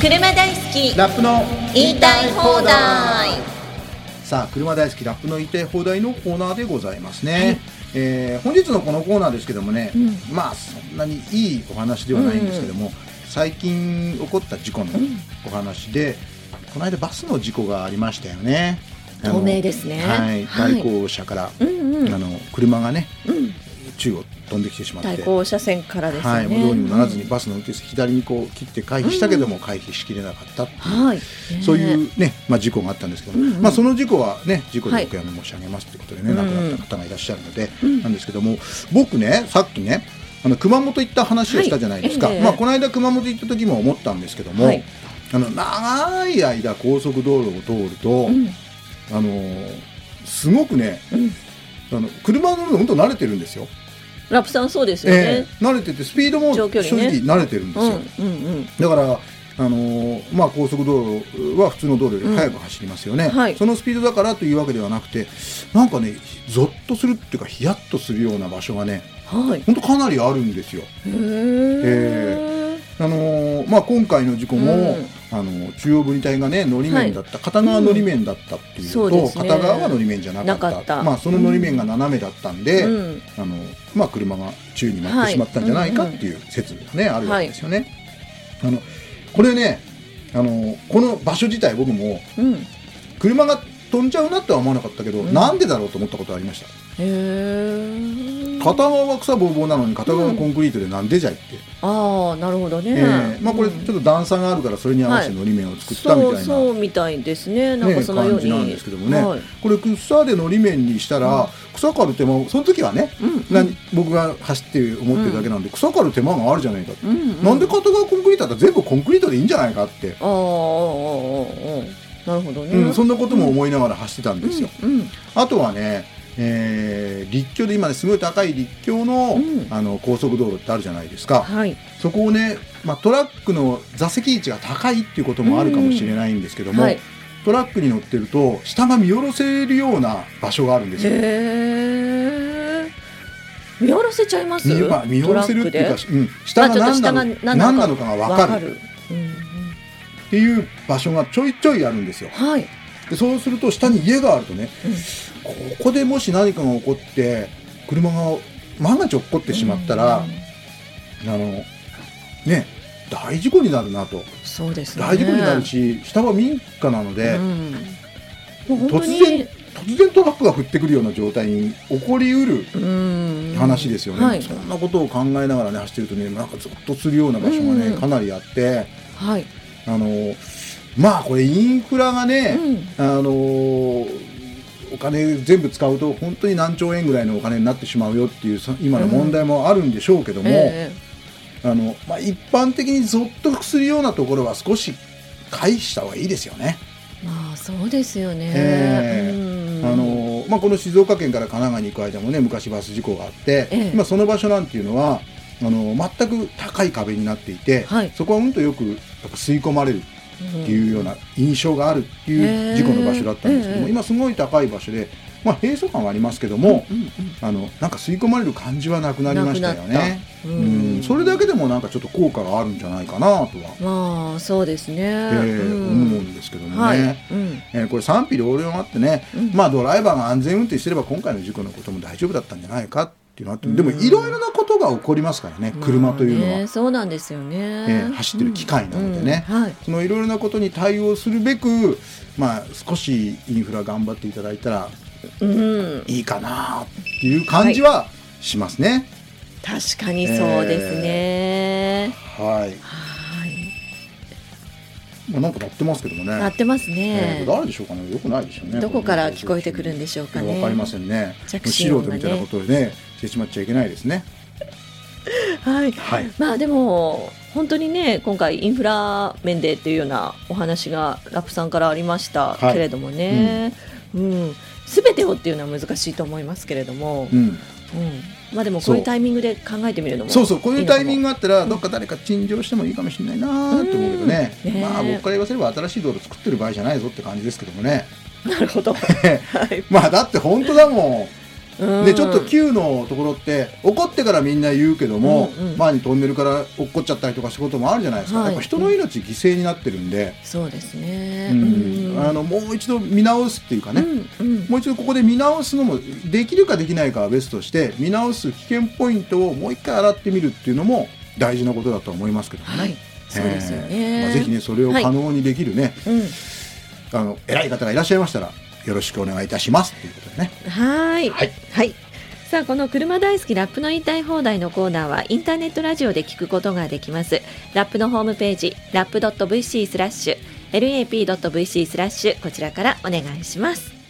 車大好きラップの言いたい放題。 さあ、車大好きラップの言いたい放題のコーナーでございますね、本日のこのコーナーですけどもね、まあそんなにいいお話ではないんですけども、最近起こった事故のお話で、この間バスの事故がありましたよね。 透明ですね。 はい、対向車から、車がね、宙を飛んできてしまって、 対向車線からですね、 はい、もうどうにもならずにバスの運転手左にこう切って回避したけども、回避しきれなかったっていう、そういうね、事故があったんですけど、その事故はね、事故でお悔やみ申し上げますということでね、亡くなった方がいらっしゃるので、なんですけども、僕ね、さっきね、熊本行った話をしたじゃないですか。この間熊本行った時も思ったんですけども、長い間高速道路を通ると、すごくね、車乗るの本当慣れてるんですよ。 ラップさんそうですよね、 慣れててスピードも正直慣れてるんですよ。だから高速道路は普通の道路より速く走りますよね、そのスピードだからというわけではなくて、なんかね、ゾッとするっていうかヒヤッとするような場所がね、本当かなりあるんですよ。今回の事故も、中央分離帯がね、のり面だった、片側のり面だったっていうと、片側はのり面じゃなかった、そののり面が斜めだったんで、車が宙に舞ってしまったんじゃないかっていう説がね、あるわけですよね。これね、この場所自体僕も、車が飛んじゃうなとは思わなかったけど、なんでだろうと思ったことがありました。片側は草ぼうぼうなのに片側はコンクリートでなんでじゃいって。 ああ、なるほどね。 これちょっと段差があるからそれに合わせてのり面を作ったみたいな、 そうみたいですね。なんかそのように感じなんですけどもね、これ草でのり面にしたら、草刈る手間、その時はね、僕が走って思ってるだけなんで、草刈る手間があるじゃないかって、なんで片側コンクリートだったら全部コンクリートでいいんじゃないかって。 なるほどね、 そんなことも思いながら走ってたんですよ。あとはね、陸橋で今ね、すごい高い陸橋の、高速道路ってあるじゃないですか、そこをね、トラックの座席位置が高いっていうこともあるかもしれないんですけども、トラックに乗ってると下が見下ろせるような場所があるんですよ。 見下ろせちゃいます？ 見下ろせるっていうか、下が何なのかが分かるっていう場所がちょいちょいあるんですよ。でそうすると下に家があるとね、ここでもし何かが起こって車が万が一落っこってしまったら、大事故になるなと。 そうですね、 大事故になるし、下は民家なので、突然トラックが降ってくるような状態に起こりうる話ですよね。そんなことを考えながらね、走ってるとね、なんかゾッとするような場所がね、かなりあって、これインフラがね、お金全部使うと本当に何兆円ぐらいのお金になってしまうよっていう今の問題もあるんでしょうけども、一般的にゾッとするようなところは少し回避した方がいいですよね。 そうですよね。 この静岡県から神奈川に行く間もね、昔バス事故があって、今その場所なんていうのは全く高い壁になっていて、そこはとよくやっぱ吸い込まれるっていうような印象があるっていう事故の場所だったんですけども、今すごい高い場所で、閉塞感はありますけども、なんか吸い込まれる感じはなくなりましたよね。それだけでもなんかちょっと効果があるんじゃないかなとは、 そうですね、 思うんですけどもね。これ賛否両論あってね、ドライバーが安全運転してれば今回の事故のことも大丈夫だったんじゃないかっていうのはあって、でもいろいろなことが起こりますからね、車というのは。 そうなんですよね。 走ってる機械なのでね、そのいろいろなことに対応するべく、少しインフラ頑張っていただいたらいいかなっていう感じはしますね。 確かにそうですね。 なんか鳴ってますけどもね。 鳴ってますね。 誰でしょうかね。よくないでしょうね。 どこから聞こえてくるんでしょうかね。 わかりませんね。素人みたいなことでね、してしまっちゃいけないですね。 でも本当にね、今回インフラ面でっていうようなお話がラップさんからありましたけれどもね、全てをっていうのは難しいと思いますけれども、でもこういうタイミングで考えてみるのもいいのかも。 こういうタイミングがあったらどっか誰か陳情してもいいかもしれないなと思うけどね。僕から言わせれば新しい道路作ってる場合じゃないぞって感じですけどもね。 なるほど。 だって本当だもん。 でちょっと9のところって怒ってからみんな言うけども、前にトンネルから落っこっちゃったりとかしたこともあるじゃないですか、やっぱ人の命犠牲になってるんで、 そうですね、 もう一度見直すっていうかね、もう一度ここで見直すのもできるかできないかは別として、見直す危険ポイントをもう一回洗ってみるっていうのも大事なことだと思いますけどね。 そうですよね。 ぜひねそれを可能にできるね、偉い方がいらっしゃいましたらよろしくお願いいたしますということでね。 はい。さあこの車大好きラップの言いたい放題のコーナーはインターネットラジオで聞くことができます。ラップのホームページ rap.vc/lap.vc/ こちらからお願いします。